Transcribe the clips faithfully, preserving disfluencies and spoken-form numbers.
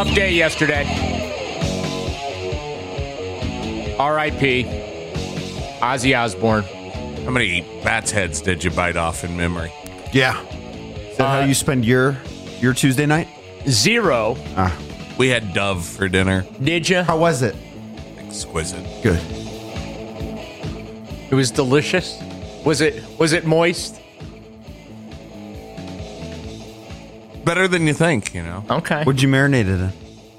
Tough day yesterday. R I P Ozzy Osbourne. How many bat's heads did you bite off in memory? Yeah. Is that uh, how you spend your your Tuesday night? Zero. Ah. We had Dove for dinner. Did you? How was it? Exquisite. Good. It was delicious. Was it was it moist? Better than you think, you know. Okay. What'd you marinate it in?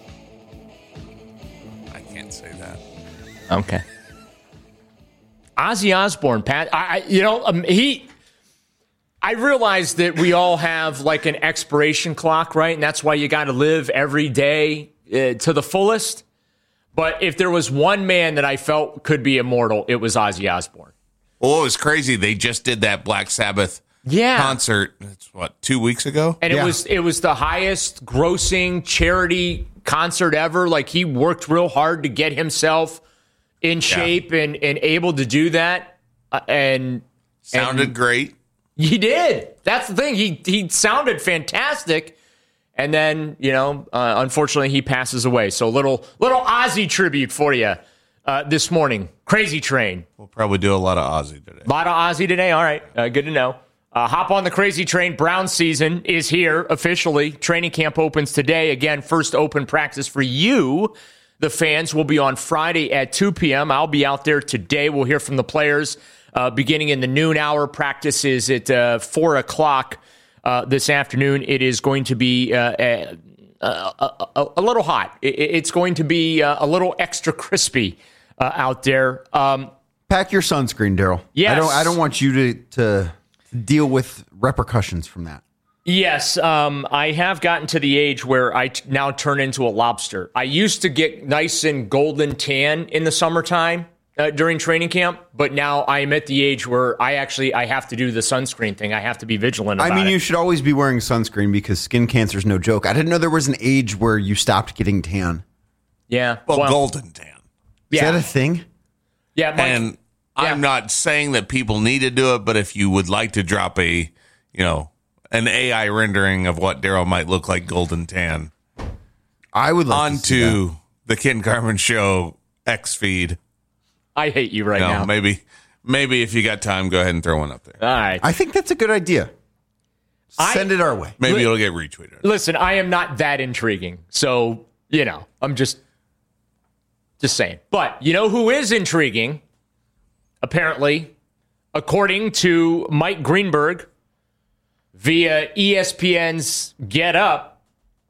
I can't say that. Okay. Ozzy Osbourne, Pat. I, I you know, um, he. I realize that we all have like an expiration clock, right? And that's why you got to live every day uh, to the fullest. But if there was one man that I felt could be immortal, it was Ozzy Osbourne. Well, it was crazy. They just did that Black Sabbath yeah. concert. It's what, two weeks ago? And yeah. it was it was the highest grossing charity concert ever. Like he worked real hard to get himself in shape yeah. and, and able to do that. Uh, and sounded and great. He did. That's the thing. He he sounded fantastic. And then, you know, uh, unfortunately, he passes away. So little little Ozzy tribute for you uh, this morning. Crazy Train. We'll probably do a lot of Ozzy today. A lot of Ozzy today. All right. Uh, good to know. Uh, hop on the Crazy Train. Brown season is here officially. Training camp opens today. Again, first open practice for you. The fans will be on Friday at two p.m. I'll be out there today. We'll hear from the players uh, beginning in the noon hour. Practice is at uh, four o'clock. Uh, this afternoon, it is going to be uh, a, a, a, a little hot. It, it's going to be uh, a little extra crispy uh, out there. Um, Pack your sunscreen, Daryl. Yes. I don't. I don't want you to to deal with repercussions from that. Yes, um, I have gotten to the age where I t- now turn into a lobster. I used to get nice and golden tan in the summertime. Uh, during training camp, but now I'm at the age where I actually I have to do the sunscreen thing. I have to be vigilant about it. I mean, it. you should always be wearing sunscreen because skin cancer is no joke. I didn't know there was an age where you stopped getting tan. Yeah. Well, well golden tan. Is yeah. that a thing? Yeah. Mike, and yeah. I'm not saying that people need to do it, but if you would like to drop a, you know, an A I rendering of what Daryl might look like golden tan, I would like onto to see that. the Ken Carman Show X feed. I hate you right no, now. Maybe, maybe if you got time, go ahead and throw one up there. All right. I think that's a good idea. Send I, it our way. Maybe li- it'll get retweeted. Listen, I am not that intriguing, so you know, I'm just, just saying. But you know who is intriguing? Apparently, according to Mike Greenberg, via E S P N's Get Up,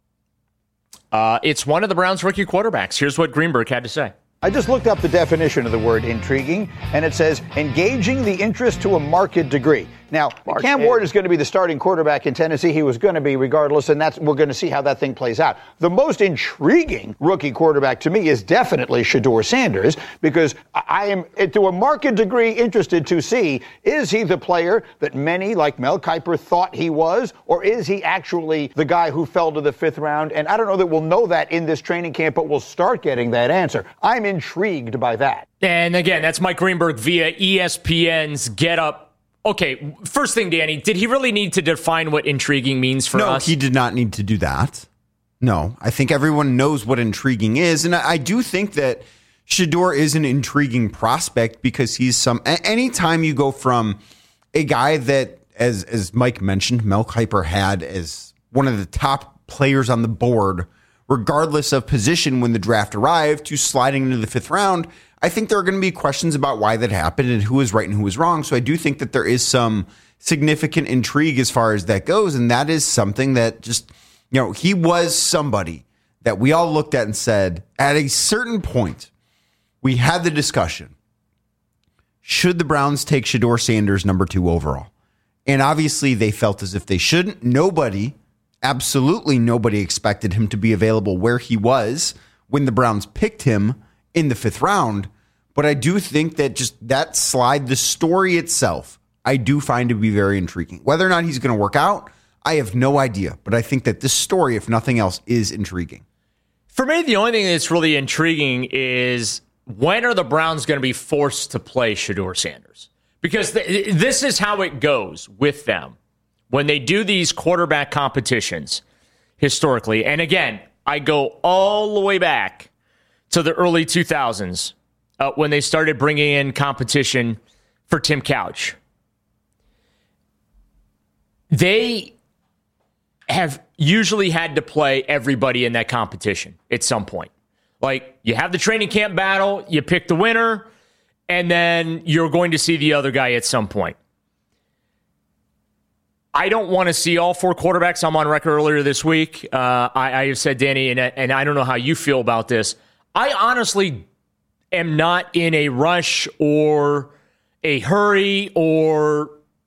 uh, it's one of the Browns' rookie quarterbacks. Here's what Greenberg had to say. I just looked up the definition of the word intriguing, and it says engaging the interest to a marked degree. Now, Cam Ward is going to be the starting quarterback in Tennessee. He was going to be regardless, and that's we're going to see how that thing plays out. The most intriguing rookie quarterback to me is definitely Shedeur Sanders, because I am, to a marked degree, interested to see, is he the player that many, like Mel Kiper, thought he was, or is he actually the guy who fell to the fifth round? And I don't know that we'll know that in this training camp, but we'll start getting that answer. I'm intrigued by that. And again, that's Mike Greenberg via E S P N's Get Up. Okay, first thing, Danny, did he really need to define what intriguing means for no, us? No, he did not need to do that. No, I think everyone knows what intriguing is. And I, I do think that Shedeur is an intriguing prospect because he's some... Anytime you go from a guy that, as, as Mike mentioned, Mel Kiper had as one of the top players on the board, regardless of position when the draft arrived, to sliding into the fifth round, I think there are going to be questions about why that happened and who was right and who was wrong. So I do think that there is some significant intrigue as far as that goes. And that is something that just, you know, he was somebody that we all looked at and said, at a certain point, we had the discussion. Should the Browns take Shedeur Sanders number two overall? And obviously they felt as if they shouldn't. Nobody, absolutely nobody expected him to be available where he was when the Browns picked him in the fifth round. But I do think that just that slide, the story itself, I do find to be very intriguing. Whether or not he's going to work out, I have no idea. But I think that this story, if nothing else, is intriguing. For me, the only thing that's really intriguing is when are the Browns going to be forced to play Shedeur Sanders? Because th- this is how it goes with them when they do these quarterback competitions historically. And again, I go all the way back to the early two thousands uh, when they started bringing in competition for Tim Couch. They have usually had to play everybody in that competition at some point. Like, you have the training camp battle, you pick the winner, and then you're going to see the other guy at some point. I don't want to see all four quarterbacks. I'm on record earlier this week. Uh, I, I have said, Danny, and, and I don't know how you feel about this. I honestly am not in a rush or a hurry or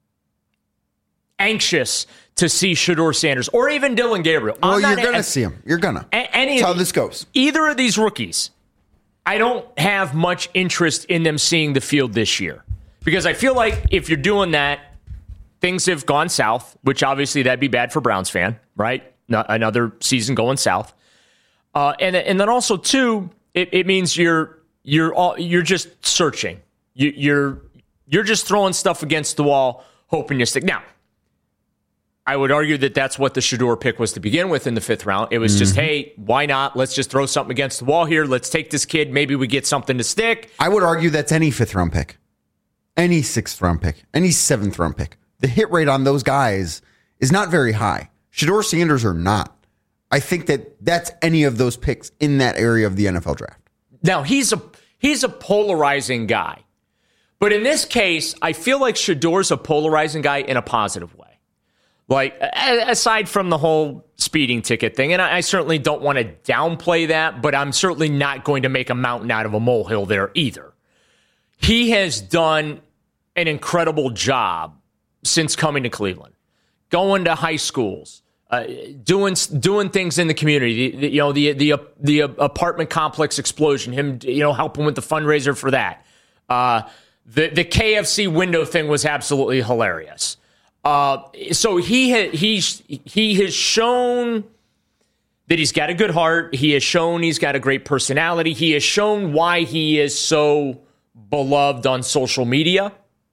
anxious to see Shedeur Sanders or even Dillon Gabriel. Well, I'm you're not, going to see him. You're going to. Any That's how of, this goes. Either of these rookies, I don't have much interest in them seeing the field this year. Because I feel like if you're doing that, things have gone south, which obviously that'd be bad for Browns fan, right? No, another season going south. Uh, and, and then also, too, it, it means you're you're all, you're just searching. You, you're you're just throwing stuff against the wall, hoping you stick. Now, I would argue that that's what the Shedeur pick was to begin with in the fifth round. It was mm-hmm. just, hey, why not? Let's just throw something against the wall here. Let's take this kid. Maybe we get something to stick. I would argue that's any fifth round pick, any sixth round pick, any seventh round pick. The hit rate on those guys is not very high. Shedeur Sanders are not. I think that that's any of those picks in that area of the N F L draft. Now, he's a he's a polarizing guy. But in this case, I feel like Shedeur's a polarizing guy in a positive way. Like, aside from the whole speeding ticket thing, and I certainly don't want to downplay that, but I'm certainly not going to make a mountain out of a molehill there either. He has done an incredible job since coming to Cleveland, going to high schools, uh, doing doing things in the community. The, the, you know, the the the apartment complex explosion. Him, you know, helping with the fundraiser for that. Uh, the the K F C window thing was absolutely hilarious. Uh, so he ha- he's he has shown that he's got a good heart. He has shown he's got a great personality. He has shown why he is so beloved on social media.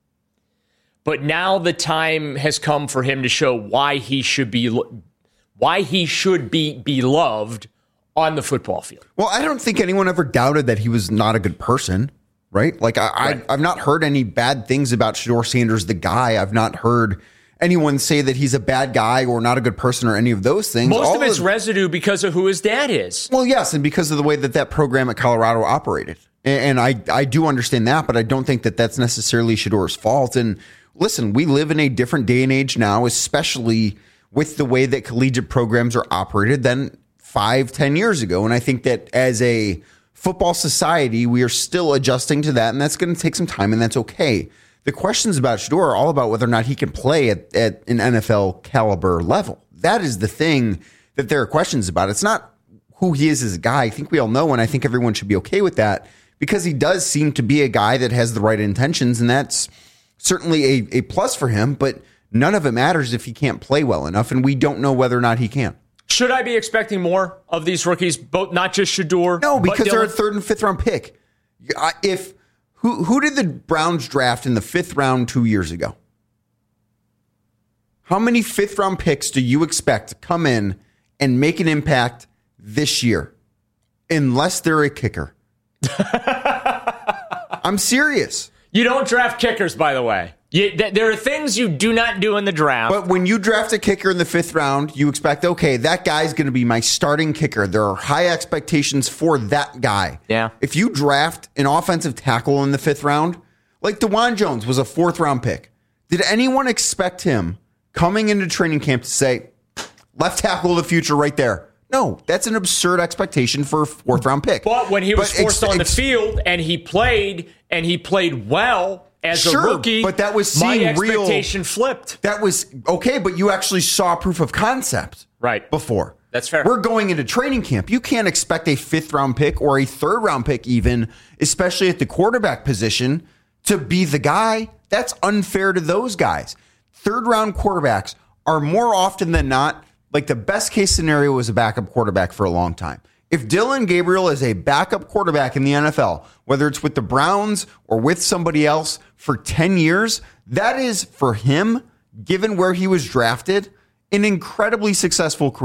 But now the time has come for him to show why he should be why he should be beloved on the football field. Well, I don't think anyone ever doubted that he was not a good person, right? Like I, right. I I've not heard any bad things about Shedeur Sanders, the guy. I've not heard anyone say that he's a bad guy or not a good person or any of those things. Most All of it's of, residue because of who his dad is. Well, yes, and because of the way that that program at Colorado operated. And, and I, I do understand that, but I don't think that that's necessarily Shedeur's fault. And listen, we live in a different day and age now, especially with the way that collegiate programs are operated than five, ten years ago. And I think that as a football society, we are still adjusting to that, and that's going to take some time, and that's okay. The questions about Shedeur are all about whether or not he can play at, at an N F L caliber level. That is the thing that there are questions about. It's not who he is as a guy. I think we all know, and I think everyone should be okay with that because he does seem to be a guy that has the right intentions, and that's certainly a, a plus for him, but none of it matters if he can't play well enough, and we don't know whether or not he can. Should I be expecting more of these rookies, both not just Shedeur? No, because they're a third and fifth round pick. If who who did the Browns draft in the fifth round two years ago? How many fifth round picks do you expect to come in and make an impact this year? Unless they're a kicker. I'm serious. You don't draft kickers, by the way. You, th- there are things you do not do in the draft. But when you draft a kicker in the fifth round, you expect, okay, that guy's going to be my starting kicker. There are high expectations for that guy. Yeah. If you draft an offensive tackle in the fifth round, like DeJuan Jones was a fourth round pick, did anyone expect him coming into training camp to say, left tackle of the future right there? No, that's an absurd expectation for a fourth round pick. But when he was but forced ex- on the ex- field and he played and he played well as sure, a rookie, but that was seeing my expectation real, flipped. That was okay, but you actually saw proof of concept right before. That's fair. We're going into training camp. You can't expect a fifth round pick or a third round pick even, especially at the quarterback position, to be the guy. That's unfair to those guys. Third round quarterbacks are more often than not, like the best case scenario was a backup quarterback for a long time. If Dillon Gabriel is a backup quarterback in the N F L, whether it's with the Browns or with somebody else for ten years, that is for him, given where he was drafted, an incredibly successful career.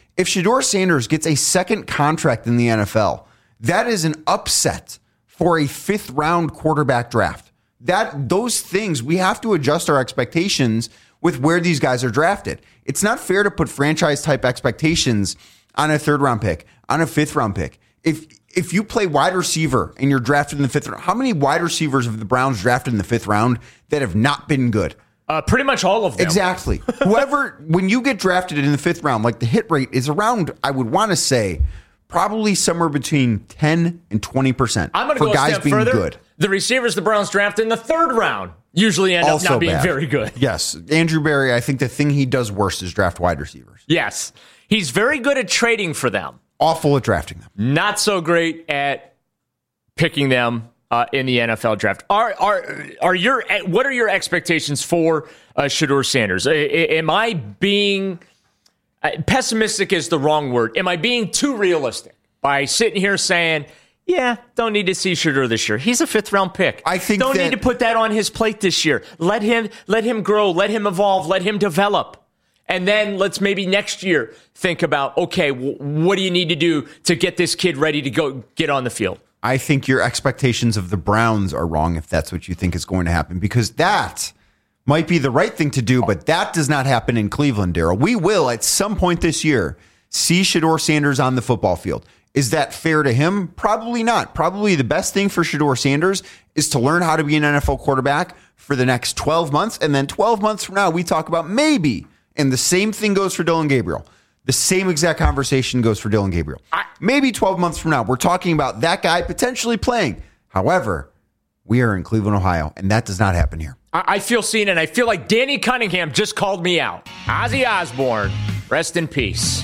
If Shedeur Sanders gets a second contract in the N F L, that is an upset for a fifth round quarterback draft. That those things, we have to adjust our expectations with where these guys are drafted. It's not fair to put franchise type expectations on a third round pick, on a fifth round pick. If if you play wide receiver and you're drafted in the fifth round, how many wide receivers have the Browns drafted in the fifth round that have not been good? Uh, pretty much all of them. Exactly. Whoever, when you get drafted in the fifth round, like the hit rate is around, I would want to say, probably somewhere between ten and twenty percent I'm going to for go guys a step being further. good. The receivers the Browns draft in the third round usually end Also up not being bad. very good. Yes. Andrew Berry, I think the thing he does worst is draft wide receivers. Yes. He's very good at trading for them. Awful at drafting them. Not so great at picking them uh, in the N F L draft. Are are are your what are your expectations for uh, Shedeur Sanders? A- a- am I being uh, pessimistic? Is the wrong word. Am I being too realistic by sitting here saying, yeah, don't need to see Shedeur this year. He's a fifth round pick. I think don't that- need to put that on his plate this year. Let him let him grow. Let him evolve. Let him develop. And then let's maybe next year think about, okay, w- what do you need to do to get this kid ready to go get on the field? I think your expectations of the Browns are wrong if that's what you think is going to happen, because that might be the right thing to do, but that does not happen in Cleveland, Daryl. We will, at some point this year, see Shedeur Sanders on the football field. Is that fair to him? Probably not. Probably the best thing for Shedeur Sanders is to learn how to be an N F L quarterback for the next twelve months, and then twelve months from now, we talk about maybe. And the same thing goes for Dillon Gabriel. The same exact conversation goes for Dillon Gabriel. Maybe twelve months from now, we're talking about that guy potentially playing. However, we are in Cleveland, Ohio, and that does not happen here. I, I feel seen, and I feel like Danny Cunningham just called me out. Ozzy Osbourne, rest in peace.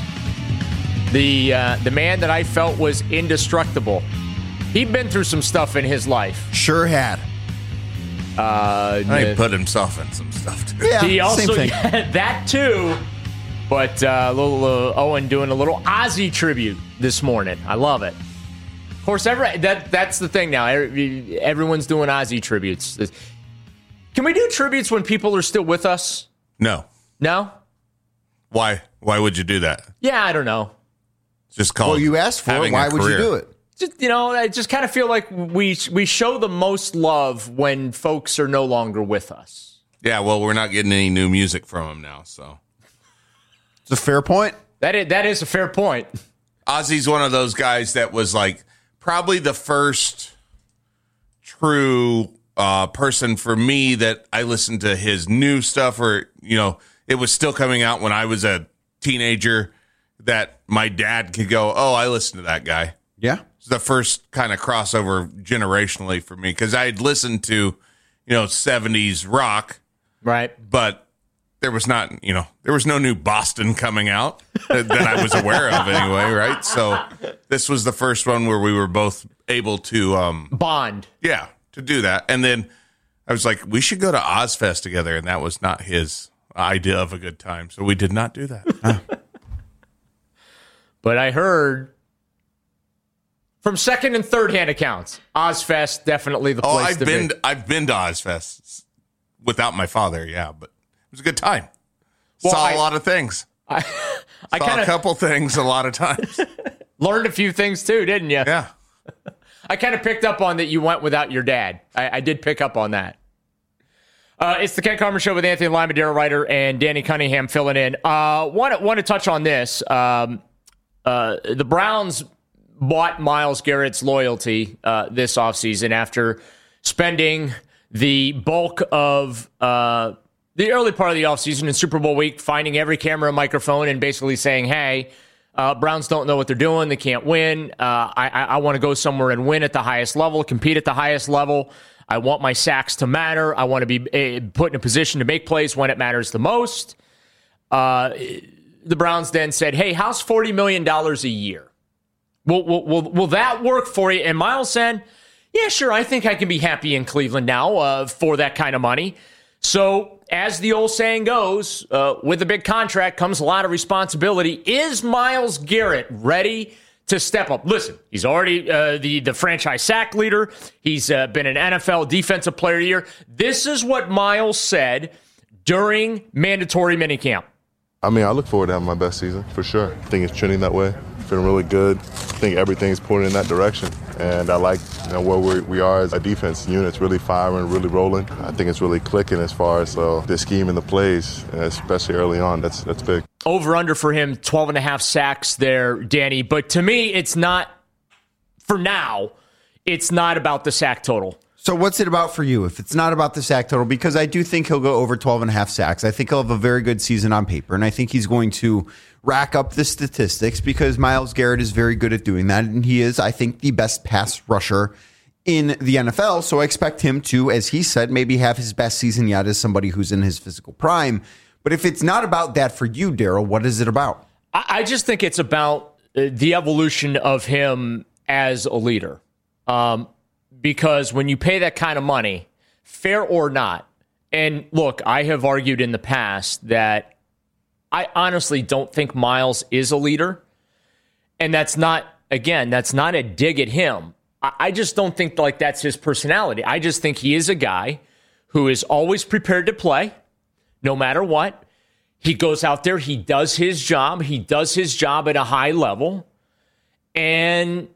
The uh, the man that I felt was indestructible. He'd been through some stuff in his life. Sure had. Uh, He put himself in some stuff too. Yeah, he also same thing. had that too. But uh, little uh, Owen doing a little Ozzy tribute this morning. I love it. Of course, every, that that's the thing now. Every, everyone's doing Ozzy tributes. Can we do tributes when people are still with us? No. No? Why? Why would you do that? Yeah, I don't know. It's just called. Well, you asked for it. having Why a would you career. do it? Just, you know, I just kind of feel like we we show the most love when folks are no longer with us. Yeah, well, we're not getting any new music from him now, so. It's a fair point. That is, that is a fair point. Ozzy's one of those guys that was like probably the first true uh, person for me that I listened to his new stuff, or, you know, it was still coming out when I was a teenager, that my dad could go, oh, I listened to that guy. Yeah. It's the first kind of crossover generationally for me, because I had listened to, you know, seventies rock, Right. but there was not, you know, there was no new Boston coming out that, that I was aware of anyway, right? So this was the first one where we were both able to, um, Bond. yeah, to do that. And then I was like, we should go to Ozfest together, and that was not his idea of a good time, so we did not do that. But I heard from second and third hand accounts, Ozfest definitely the place Oh, I've to been be. I've been to Ozfest without my father, yeah, but it was a good time. Well, Saw I- a lot of things. I, I Saw kind a of couple things a lot of times. learned a few things too, didn't you? Yeah. I kind of picked up on that you went without your dad. I, I did pick up on that. Uh, it's the Ken Carmen Show with Anthony Lima, Darrell Ryder, and Danny Cunningham filling in. Uh, want to want to touch on this. Um, uh, the Browns bought Myles Garrett's loyalty uh, this offseason after spending the bulk of uh, the early part of the offseason in Super Bowl week, finding every camera and microphone and basically saying, hey, uh, Browns don't know what they're doing. They can't win. Uh, I, I, I want to go somewhere and win at the highest level, compete at the highest level. I want my sacks to matter. I want to be uh, put in a position to make plays when it matters the most. Uh, the Browns then said, hey, how's forty million dollars a year? Will, will, will, will that work for you? And Myles said, yeah, sure, I think I can be happy in Cleveland now uh, for that kind of money. So, as the old saying goes, uh, with a big contract comes a lot of responsibility. Is Myles Garrett ready to step up? Listen, he's already uh, the, the franchise sack leader. He's uh, been an N F L Defensive Player of the Year. This is what Myles said during mandatory minicamp. I mean, I look forward to having my best season, for sure. I think it's trending that way. Feeling really good. I think everything's pointing in that direction. And I like, you know, where we, we are as a defense unit. It's really firing, really rolling. I think it's really clicking as far as uh, the scheme and the plays, especially early on. That's that's big. Over-under for him, twelve and a half sacks there, Danny. But to me, it's not, for now, it's not about the sack total. So what's it about for you if it's not about the sack total? Because I do think he'll go over twelve and a half sacks. I think he'll have a very good season on paper, and I think he's going to rack up the statistics because Myles Garrett is very good at doing that, and he is, I think, the best pass rusher in the N F L. So I expect him to, as he said, maybe have his best season yet as somebody who's in his physical prime. But if it's not about that for you, Daryl, what is it about? I just think it's about the evolution of him as a leader. Um, because when you pay that kind of money, fair or not, and look, I have argued in the past that I honestly don't think Myles is a leader. And that's not, again, that's not a dig at him. I, I just don't think like that's his personality. I just think he is a guy who is always prepared to play, no matter what. He goes out there, he does his job, he does his job at a high level, and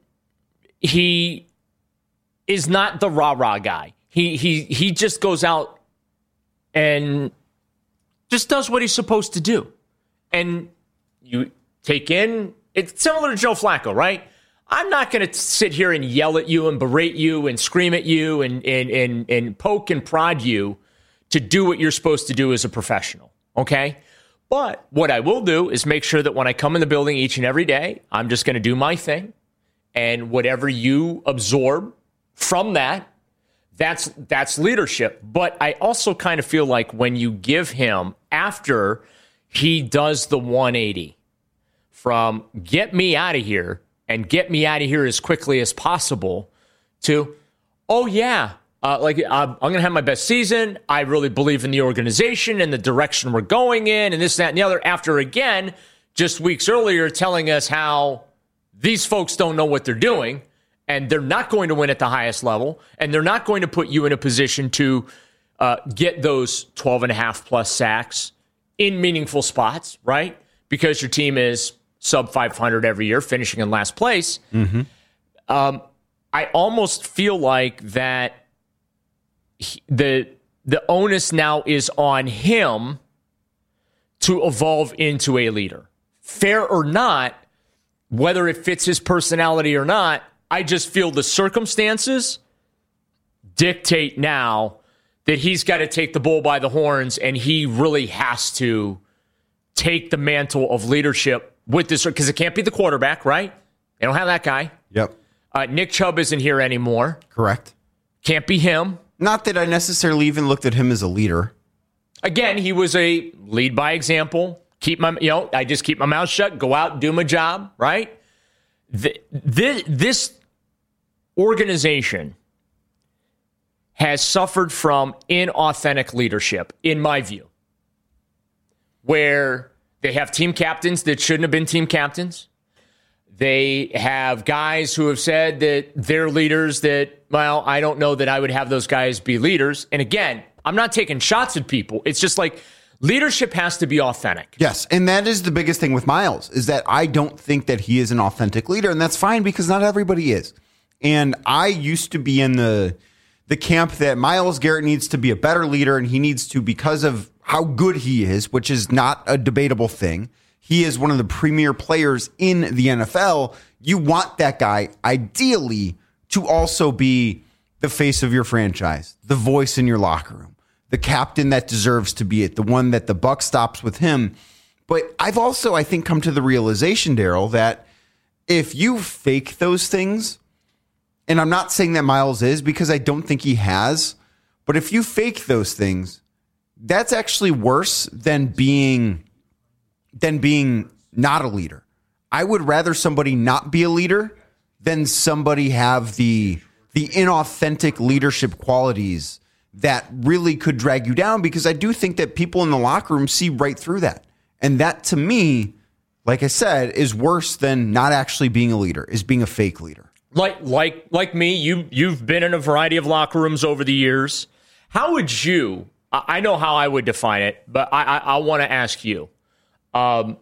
he is not the rah-rah guy. He he he just goes out and just does what he's supposed to do. And you take in, it's similar to Joe Flacco, right? I'm not going to sit here and yell at you and berate you and scream at you and, and, and, and poke and prod you to do what you're supposed to do as a professional, okay? But what I will do is make sure that when I come in the building each and every day, I'm just going to do my thing. And whatever you absorb from that, that's that's leadership. But I also kind of feel like when you give him, after he does the one eighty from get me out of here and get me out of here as quickly as possible to, oh, yeah, uh, like I'm, I'm going to have my best season. I really believe in the organization and the direction we're going in and this, that, and the other. After, again, just weeks earlier telling us how these folks don't know what they're doing and they're not going to win at the highest level and they're not going to put you in a position to uh, get those twelve and a half plus sacks in meaningful spots, right? Because your team is sub five hundred every year, finishing in last place. Mm-hmm. Um, I almost feel like that he, the the onus now is on him to evolve into a leader. Fair or not, whether it fits his personality or not, I just feel the circumstances dictate now that he's got to take the bull by the horns and he really has to take the mantle of leadership with this, because it can't be the quarterback, right? They don't have that guy. Yep. Uh, Nick Chubb isn't here anymore. Correct. Can't be him. Not that I necessarily even looked at him as a leader. Again, he was a lead by example. Keep my, you know, I just keep my mouth shut, go out and do my job, right? The, this, this organization has suffered from inauthentic leadership, in my view, where they have team captains that shouldn't have been team captains. They have guys who have said that they're leaders that, well, I don't know that I would have those guys be leaders. And again, I'm not taking shots at people. It's just like leadership has to be authentic. Yes, and that is the biggest thing with Myles, is that I don't think that he is an authentic leader, and that's fine because not everybody is. And I used to be in the the camp that Myles Garrett needs to be a better leader, and he needs to, because of how good he is, which is not a debatable thing. He is one of the premier players in the N F L. You want that guy, ideally, to also be the face of your franchise, the voice in your locker room, the captain that deserves to be it, the one that the buck stops with him. But I've also, I think, come to the realization, Daryl, that if you fake those things, and I'm not saying that Myles is, because I don't think he has, but if you fake those things, that's actually worse than being than being not a leader. I would rather somebody not be a leader than somebody have the the inauthentic leadership qualities that really could drag you down, because I do think that people in the locker room see right through that. And that, to me, like I said, is worse than not actually being a leader, is being a fake leader. Like like like me, you you've been in a variety of locker rooms over the years. How would you, I know how I would define it, but I I, I want to ask you. Um,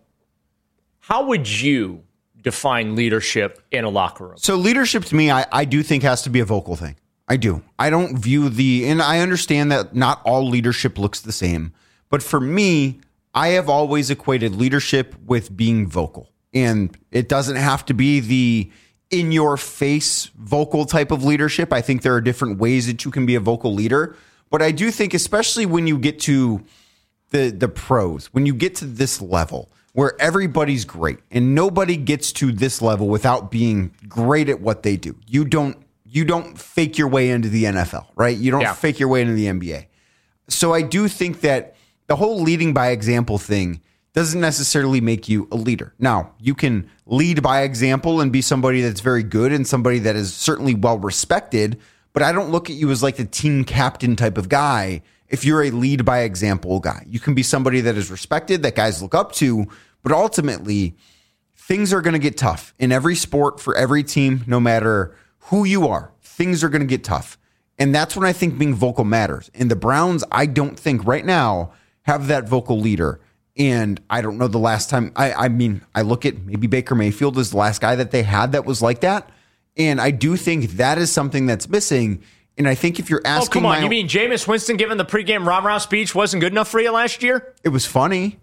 how would you define leadership in a locker room? So leadership to me, I, I do think has to be a vocal thing. I do. I don't view the, and I understand that not all leadership looks the same, but for me, I have always equated leadership with being vocal. And it doesn't have to be the in your face vocal type of leadership. I think there are different ways that you can be a vocal leader, but I do think, especially when you get to the, the pros, when you get to this level where everybody's great and nobody gets to this level without being great at what they do. You don't, You don't fake your way into the N F L, right? You don't yeah. fake your way into the N B A. So I do think that the whole leading by example thing doesn't necessarily make you a leader. Now, you can lead by example and be somebody that's very good and somebody that is certainly well respected, but I don't look at you as like the team captain type of guy if you're a lead by example guy. You can be somebody that is respected, that guys look up to, but ultimately, things are going to get tough in every sport for every team, no matter who you are. Things are going to get tough. And that's when I think being vocal matters. And the Browns, I don't think right now have that vocal leader. And I don't know the last time. I, I mean, I look at maybe Baker Mayfield is the last guy that they had that was like that. And I do think that is something that's missing. And I think if you're asking... Oh, come on. my, you mean Jameis Winston giving the pregame rah-rah speech wasn't good enough for you last year? It was funny.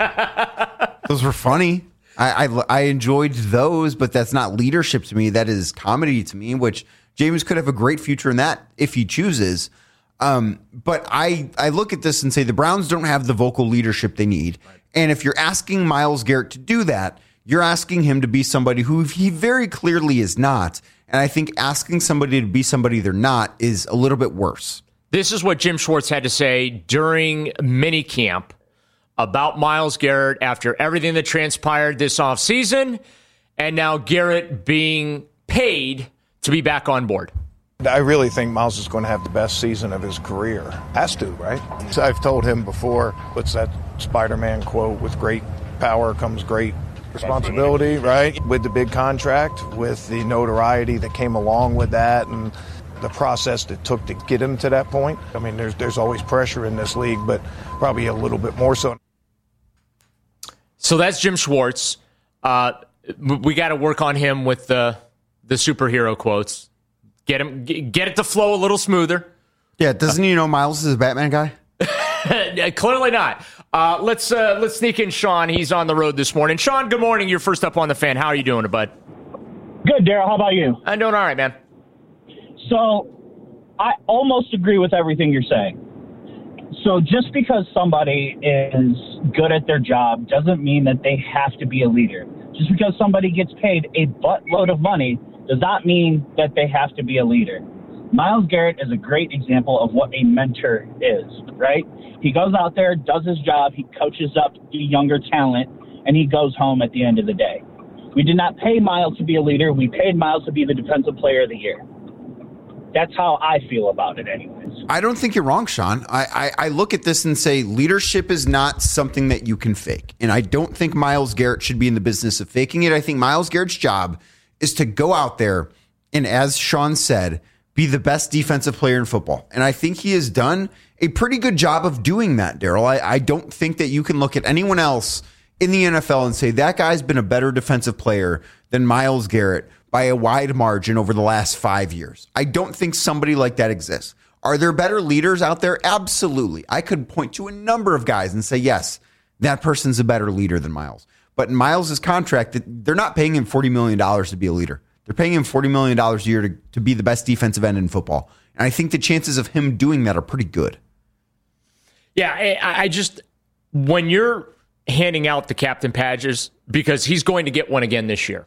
Those were funny. I, I I enjoyed those, but that's not leadership to me. That is comedy to me, which James could have a great future in that if he chooses. Um, but I, I look at this and say the Browns don't have the vocal leadership they need. Right. And if you're asking Myles Garrett to do that, you're asking him to be somebody who he very clearly is not. And I think asking somebody to be somebody they're not is a little bit worse. This is what Jim Schwartz had to say during minicamp about Myles Garrett after everything that transpired this offseason, and now Garrett being paid to be back on board. I really think Myles is going to have the best season of his career. Has to, right? I've told him before, what's that Spider-Man quote, with great power comes great responsibility, right? With the big contract, with the notoriety that came along with that, and the process that took to get him to that point. I mean, there's there's always pressure in this league, but probably a little bit more so. So that's Jim Schwartz. Uh, we got to work on him with the the superhero quotes. Get him, get it to flow a little smoother. Yeah, doesn't he know Myles is a Batman guy? Clearly not. Uh, let's uh, let's sneak in Sean. He's on the road this morning. Sean, good morning. You're first up on the Fan. How are you doing, bud? Good, Daryl. How about you? I'm doing all right, man. So I almost agree with everything you're saying. So just because somebody is good at their job doesn't mean that they have to be a leader. Just because somebody gets paid a buttload of money does not mean that they have to be a leader. Myles Garrett is a great example of what a mentor is, right? He goes out there, does his job, he coaches up the younger talent, and he goes home at the end of the day. We did not pay Myles to be a leader. We paid Myles to be the Defensive Player of the Year. That's how I feel about it anyways. I don't think you're wrong, Sean. I, I, I look at this and say leadership is not something that you can fake. And I don't think Myles Garrett should be in the business of faking it. I think Myles Garrett's job is to go out there and, as Sean said, be the best defensive player in football. And I think he has done a pretty good job of doing that, Daryl. I, I don't think that you can look at anyone else in the N F L and say that guy's been a better defensive player than Myles Garrett by a wide margin over the last five years. I don't think somebody like that exists. Are there better leaders out there? Absolutely. I could point to a number of guys and say, yes, that person's a better leader than Myles. But in Myles' contract, they're not paying him forty million dollars to be a leader. They're paying him forty million dollars a year to, to be the best defensive end in football. And I think the chances of him doing that are pretty good. Yeah, I, I just, when you're handing out the captain badges, because he's going to get one again this year,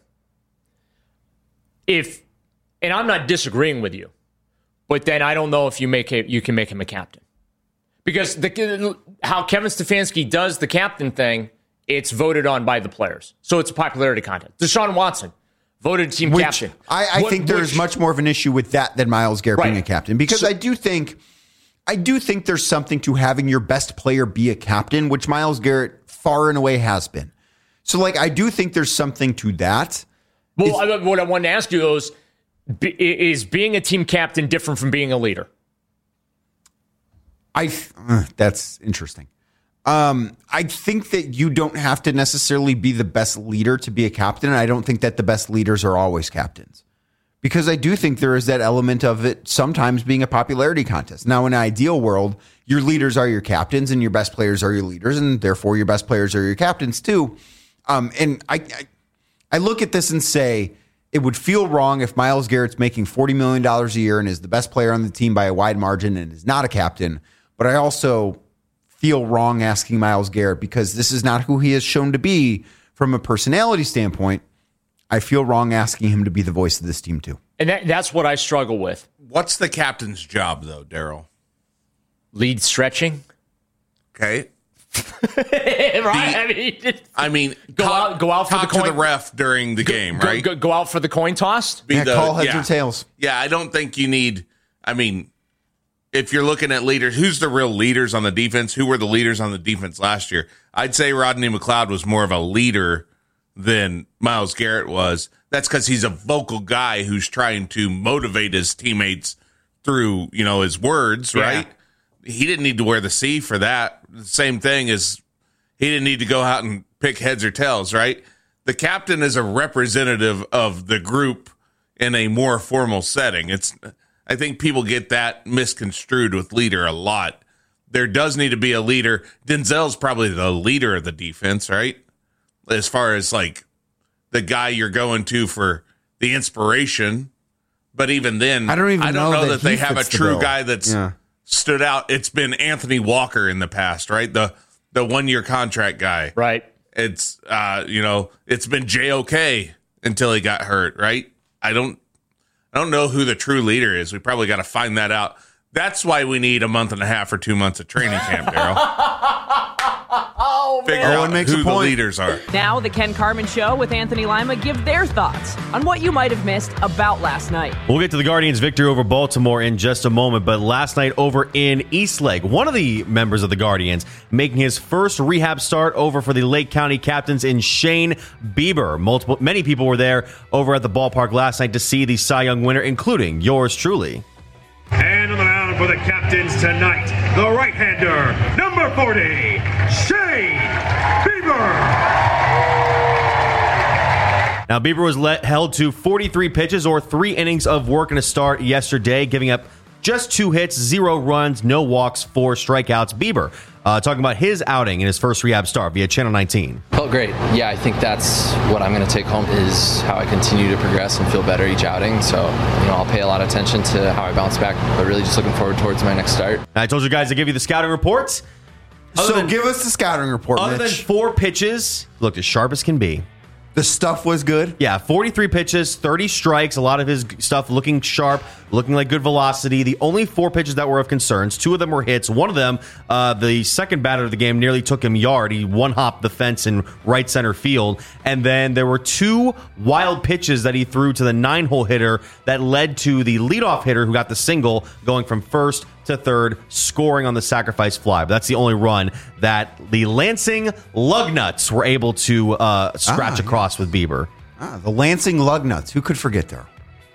if, and I'm not disagreeing with you, but then I don't know if you make it, you can make him a captain. Because the how Kevin Stefanski does the captain thing, it's voted on by the players. So it's a popularity contest. Deshaun Watson voted team which captain. I, I what, think there's which, much more of an issue with that than Myles Garrett right. being a captain. Because so, I do think I do think there's something to having your best player be a captain, which Myles Garrett far and away has been. So like I do think there's something to that. Well, I, what I wanted to ask you is, is being a team captain different from being a leader? I uh, that's interesting. Um, I think that you don't have to necessarily be the best leader to be a captain. And I don't think that the best leaders are always captains, because I do think there is that element of it sometimes being a popularity contest. Now, in an ideal world, your leaders are your captains and your best players are your leaders, and therefore your best players are your captains too. Um, and I, I, I look at this and say it would feel wrong if Myles Garrett's making forty million dollars a year and is the best player on the team by a wide margin and is not a captain. But I also feel wrong asking Myles Garrett, because this is not who he has shown to be from a personality standpoint. I feel wrong asking him to be the voice of this team too. And that, that's what I struggle with. What's the captain's job, though, Daryl? Lead stretching. Okay. right? The, I mean, I mean, go talk, out, go out for talk the coin. to the ref during the game, go, right? Go, go out for the coin toss. Be Yeah, the, call heads yeah. or tails. Yeah, I don't think you need. I mean, if you're looking at leaders, who's the real leaders on the defense? Who were the leaders on the defense last year? I'd say Rodney McLeod was more of a leader than Myles Garrett was. That's because he's a vocal guy who's trying to motivate his teammates through, you know, his words, right? Yeah. He didn't need to wear the C for that. The same thing as he didn't need to go out and pick heads or tails, right? The captain is a representative of the group in a more formal setting. It's, I think people get that misconstrued with leader a lot. There does need to be a leader. Denzel's probably the leader of the defense, right? As far as like the guy you're going to for the inspiration. But even then, I don't even I don't know know, that that, they he have a fits the true bill. guy that's Yeah. stood out. It's been Anthony Walker in the past, right? The the one year contract guy. Right. It's uh, you know, it's been J O K until he got hurt, right? I don't I don't know who the true leader is. We probably got to find that out. That's why we need a month and a half or two months of training camp, Daryl. Oh, Figure man. out Owen makes who a the point. leaders are. Now, the Ken Carman Show with Anthony Lima give their thoughts on what you might have missed about last night. We'll get to the Guardians' victory over Baltimore in just a moment, but last night over in Eastlake, one of the members of the Guardians making his first rehab start over for the Lake County Captains in Shane Bieber. Multiple, many people were there over at the ballpark last night to see the Cy Young winner, including yours truly. And on the mound for the Captains tonight, the right-hander, number forty, Shane Bieber. Now, Bieber was let, held to forty-three pitches or three innings of work in a start yesterday, giving up just two hits, zero runs, no walks, four strikeouts. Bieber uh, talking about his outing in his first rehab start via Channel nineteen. Felt great. Yeah, I think that's what I'm going to take home is how I continue to progress and feel better each outing. So, you know, I'll pay a lot of attention to how I bounce back, but really just looking forward towards my next start. I told you guys to give you the scouting reports. Other So than- give us the scouting report, Other Mitch. than four pitches, looked as sharp as can be. The stuff was good. Yeah, forty-three pitches, thirty strikes, a lot of his stuff looking sharp, looking like good velocity. The only four pitches that were of concerns, two of them were hits. One of them, uh, the second batter of the game, nearly took him yard. He one-hopped the fence in right center field. And then there were two wild pitches that he threw to the nine-hole hitter that led to the leadoff hitter who got the single going from first to third, scoring on the sacrifice fly. But that's the only run that the Lansing Lugnuts were able to uh, scratch Ah, across with Bieber. Ah, the Lansing Lugnuts. Who could forget there?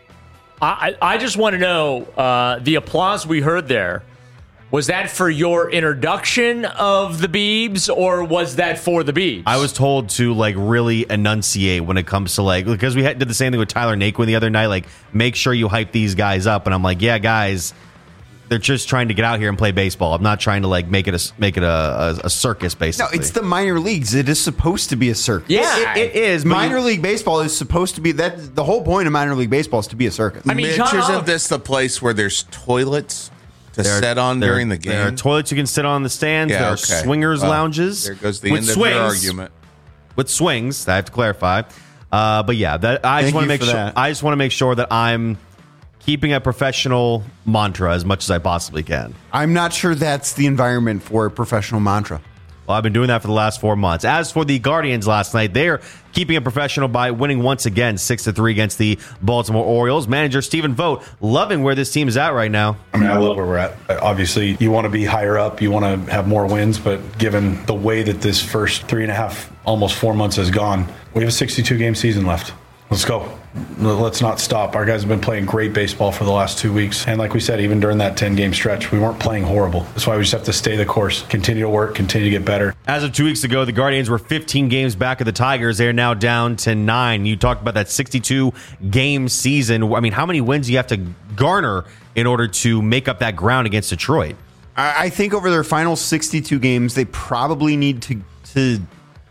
I, I just want to know uh, the applause we heard there. Was that for your introduction of the Biebs, or was that for the Biebs? I was told to like really enunciate when it comes to like, because we had, did the same thing with Tyler Naquin the other night. Like, make sure you hype these guys up, and I'm like, yeah, guys, they're just trying to get out here and play baseball. I'm not trying to like make it a make it a, a, a circus, No, basically. it's the minor leagues. It is supposed to be a circus. Yeah. it, it is. but Minor you- league baseball is supposed to be that. The whole point of minor league baseball is to be a circus. I mean, Mitch, come isn't on. this the place where there's toilets to there are- sit on there- during the There are game? toilets you can sit on in the stands. Yeah, there are okay. swingers Well, lounges. There goes the with end of swings, your argument. With swings, I have to clarify. Uh, but yeah, that I just Thank want to you make for sure. that. I just want to make sure that I'm keeping a professional mantra as much as I possibly can. I'm not sure that's the environment for a professional mantra. Well, I've been doing that for the last four months. As for the Guardians last night, they're keeping it professional by winning once again six to three against the Baltimore Orioles. Manager Stephen Vogt loving where this team is at right now. I mean, I love where we're at. Obviously, you want to be higher up, you want to have more wins, but given the way that this first three and a half, almost four months has gone, we have a sixty-two game season left. Let's go. let's not stop. Our guys have been playing great baseball for the last two weeks. And like we said, even during that ten-game stretch, we weren't playing horrible. That's why we just have to stay the course, continue to work, continue to get better. As of two weeks ago, the Guardians were fifteen games back of the Tigers. They're now down to nine. You talked about that sixty-two game season. I mean, how many wins do you have to garner in order to make up that ground against Detroit? I think over their final sixty-two games, they probably need to to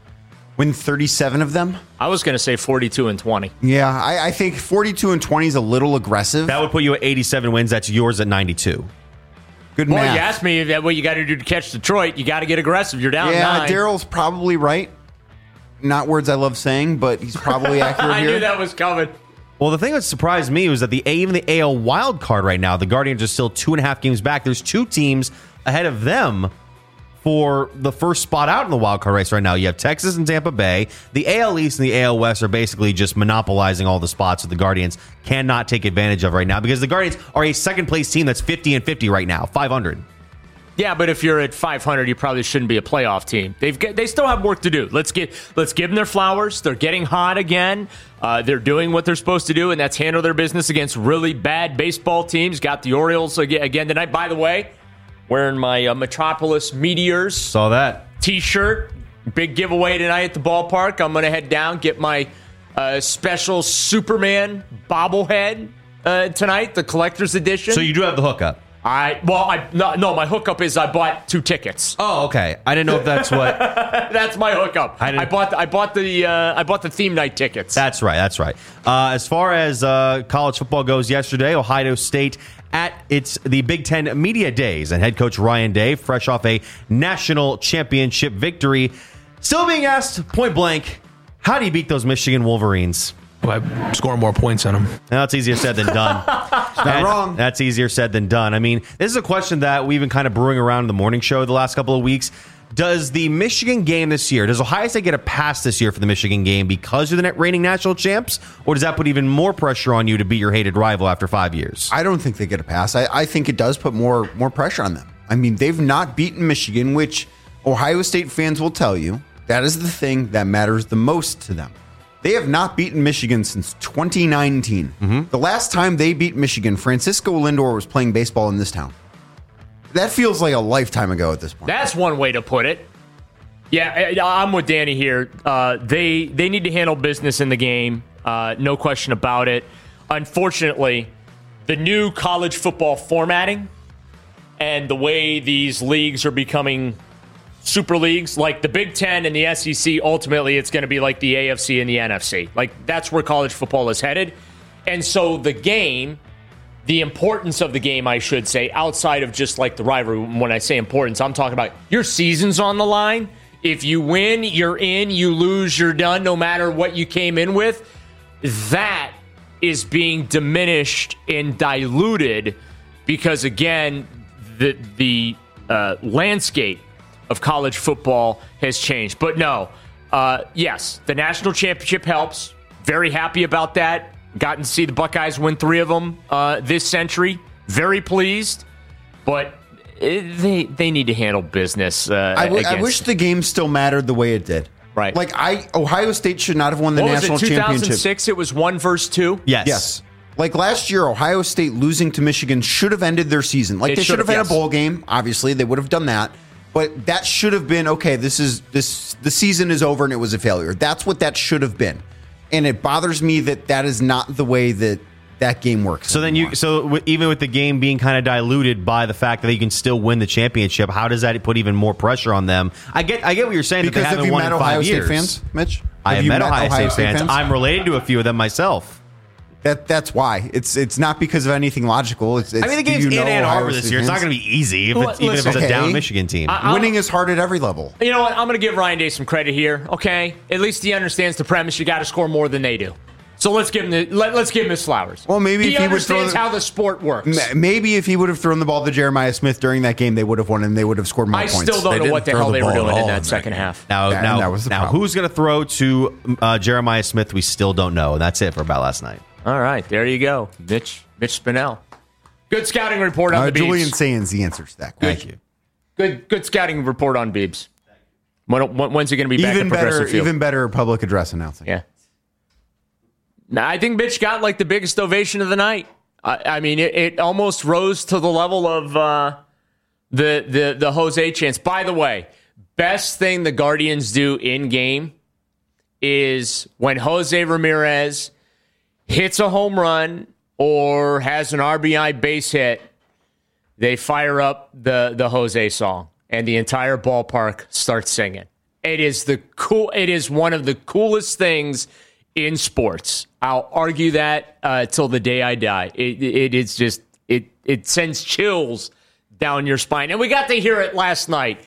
win thirty-seven of them. I was going to say forty-two and twenty. Yeah, I, I think forty-two and twenty is a little aggressive. That would put you at eighty-seven wins. That's yours at ninety-two. Good well, math. you asked me that what you got to do to catch Detroit. You got to get aggressive. You're down yeah, nine. Daryl's probably right. Not words I love saying, but he's probably accurate I here. knew that was coming. Well, the thing that surprised me was that the even the A L wild card right now, the Guardians are still two and a half games back. There's two teams ahead of them for the first spot out in the wild card race right now. You have Texas and Tampa Bay. The A L East and the A L West are basically just monopolizing all the spots that the Guardians cannot take advantage of right now because the Guardians are a second place team that's fifty and fifty right now, five hundred. Yeah, but if you're at five hundred, you probably shouldn't be a playoff team. They've got, they still have work to do. Let's get let's give them their flowers. They're getting hot again. Uh, they're doing what they're supposed to do, and that's handle their business against really bad baseball teams. Got the Orioles again, again tonight. By the way, wearing my uh, Metropolis Meteors saw that T-shirt. Big giveaway tonight at the ballpark. I'm going to head down, get my uh, special Superman bobblehead uh, tonight, the collector's edition. So you do have the hookup. I well, I no, no, my hookup is I bought two tickets. Oh, okay. I didn't know if that's what. That's my hookup. I, I bought the, I bought the uh, I bought the theme night tickets. That's right. That's right. Uh, as far as uh, college football goes, yesterday Ohio State at its the Big Ten Media Days, and head coach Ryan Day, fresh off a national championship victory, still being asked point blank, how do you beat those Michigan Wolverines? By scoring more points on them. Now, that's easier said than done. Not that, wrong. That's easier said than done. I mean, this is a question that we've been kind of brewing around in the morning show the last couple of weeks. Does the Michigan game this year, does Ohio State get a pass this year for the Michigan game because you're the reigning national champs? Or does that put even more pressure on you to beat your hated rival after five years? I don't think they get a pass. I, I think it does put more, more pressure on them. I mean, they've not beaten Michigan, which Ohio State fans will tell you, that is the thing that matters the most to them. They have not beaten Michigan since twenty nineteen. Mm-hmm. The last time they beat Michigan, Francisco Lindor was playing baseball in this town. That feels like a lifetime ago at this point. That's one way to put it. Yeah, I'm with Danny here. Uh, they they need to handle business in the game. Uh, no question about it. Unfortunately, the new college football formatting and the way these leagues are becoming super leagues, like the Big Ten and the S E C, ultimately it's going to be like the A F C and the N F C. Like, that's where college football is headed. And so the game, the importance of the game, I should say, outside of just like the rivalry, when I say importance, I'm talking about your season's on the line. If you win, you're in. You lose, you're done, no matter what you came in with. That is being diminished and diluted because, again, the, the uh, landscape of college football has changed. But no, uh, yes, the national championship helps. Very happy about that. Gotten to see the Buckeyes win three of them uh, this century. Very pleased. But it, they they need to handle business. Uh, I, w- I wish the game still mattered the way it did. Right. Like, I Ohio State should not have won the what national was it, championship. two thousand six, it was one versus two? Yes. Yes. Like last year, Ohio State losing to Michigan should have ended their season. Like, It they should have had yes. a bowl game. Obviously, they would have done that. But that should have been, okay, this is this the season is over and it was a failure. That's what that should have been. And it bothers me that that is not the way that that game works. So then you, so w- even with the game being kind of diluted by the fact that you can still win the championship, how does that put even more pressure on them? I get, I get what you're saying. Because that they have haven't you won met in five Ohio State years. fans, Mitch? I have you met Ohio, State, fans. fans. I'm related to a few of them myself. That that's why it's it's not because of anything logical. It's, it's I mean, the do game's you in know Ann Ohio Arbor this State year. It's not fans? going to be easy, if Well, it's, even if it's listen, a down okay. Michigan team. I- Winning is hard at every level. You know what? I'm going to give Ryan Day some credit here, okay? At least he understands the premise. You got to score more than they do. So let's give him the, let, let's give him his flowers. Well, maybe he if he would throw understands the- how the sport works. Ma- Maybe if he would have thrown the ball to Jeremiah Smith during that game, they would have won and they would have scored more I points. still don't They know what the didn't hell throw they were ball at doing in all that second half. Now, That- now, that was the now problem. who's going to throw to uh, Jeremiah Smith? We still don't know. And that's it for about last night. All right, there you go, Mitch Mitch Spinell. Good scouting report on Uh, the Beebs. Julian Sands, the answers to that. Thank you. Good good scouting report on Beebs. When, when, when's he going to be back Even at better, Progressive Field? even better public address announcing. Yeah. Now, I think Mitch got like the biggest ovation of the night. I, I mean, it, it almost rose to the level of uh, the the the Jose chants. By the way, best thing the Guardians do in game is when Jose Ramirez hits a home run or has an R B I base hit, they fire up the the Jose song, and the entire ballpark starts singing. It is the cool. It is one of the coolest things in sports. I'll argue that uh, till the day I die. It, it it's just it it sends chills down your spine, and we got to hear it last night.